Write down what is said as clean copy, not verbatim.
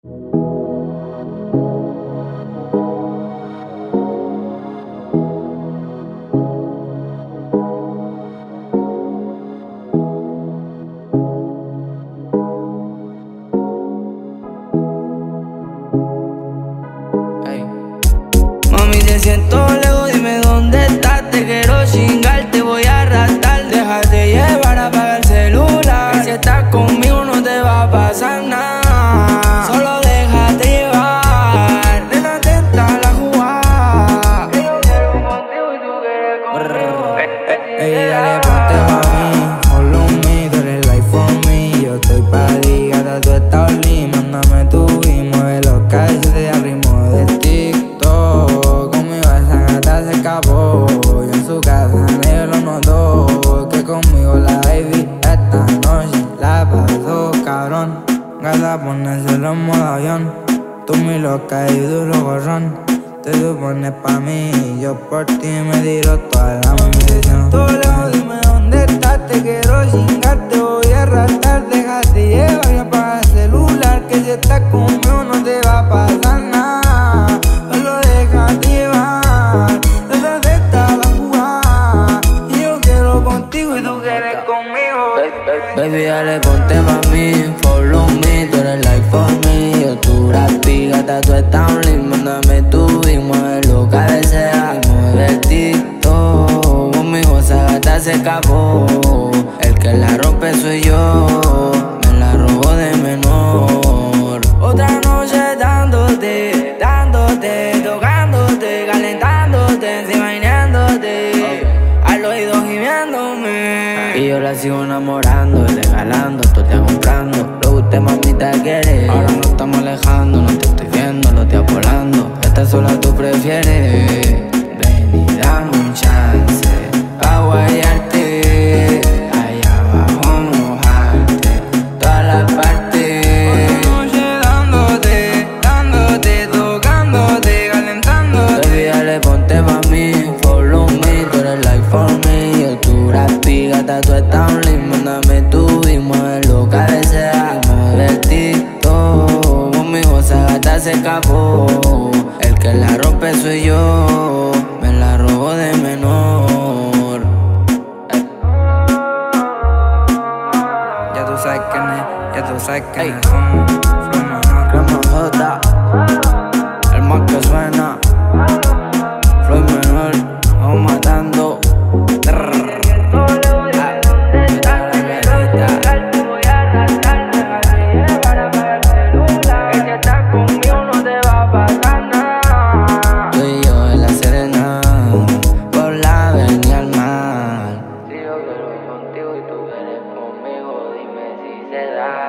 Mami, te siento lejos, dime dónde estás. Te quiero chingar, te voy a arrastrar. Déjate llevar, apaga el celular, que si estás conmigo no te va a pasar nada. Solo déjate llevar, nena, atenta la jugada. Yo quiero contigo y tú quieres conmigo. Ey, dale, ponte pa' mí, follow me, tú eres life for me. Yo estoy pa' ti, gata, tú estás only. Mándame tu y mueve los calles al ritmo de TikTok. Conmigo esa gata se escapó, y en su casa nadie lo notó. Que conmigo la baby esta noche la pasó cabrón. Gata, ponérselo en modo avión. Tú muy loca y duro gorrón. Te supones pa' mí, yo por ti me tiro toda la munición. Todo lejos, dime dónde estás, te quiero chingar, te voy a arrastrar. Déjate llevar y apaga el celular, que si estás conmigo no te va a pasar nada. Solo déjate llevar, detrás está la jugada. Y yo quiero contigo y tú quieres conmigo. Baby, dale, ponte pa' mí, follow me, tú eres like for me. Yo tu rapi, gata, tú estás only. Mándame tu y mueve lo que desea. Mueve el TikTok, conmigo esa gata se escapó. El que la rompe soy yo, me la robo de menor. Otra noche dándote, dándote, tocándote, calentándote, encima imaginándote, al oído gimiéndome. Y yo la sigo enamorando, regalando, tú te comprando lo que usted mamita quiere. Ahora nos estamos alejando, no te estoy viendo, lo estoy volando. Esta sola tú prefieres. Ven y dame un chance pa' guayarte, allá abajo mojarte todas las partes. Otra noche dándote, dándote, tocándote, calentándote. Baby, dale, ponte pa' mí, follow me, tú eres like for me. Yo tu rapi, gata, tú estás only. Mándame tu y mueve lo que desea. Mueve el TikTok, conmigo esa gata se escapó. El que la rompe soy yo, me la robo de menor. Ya tú sabes quién es, ya tú sabes quién es. Flow menor, Crema J, el más que suena. Flow menor, vamos matando. Tú y yo en la Serena, por la avenida al mar. Si yo quiero contigo y tú quieres conmigo, dime si se da.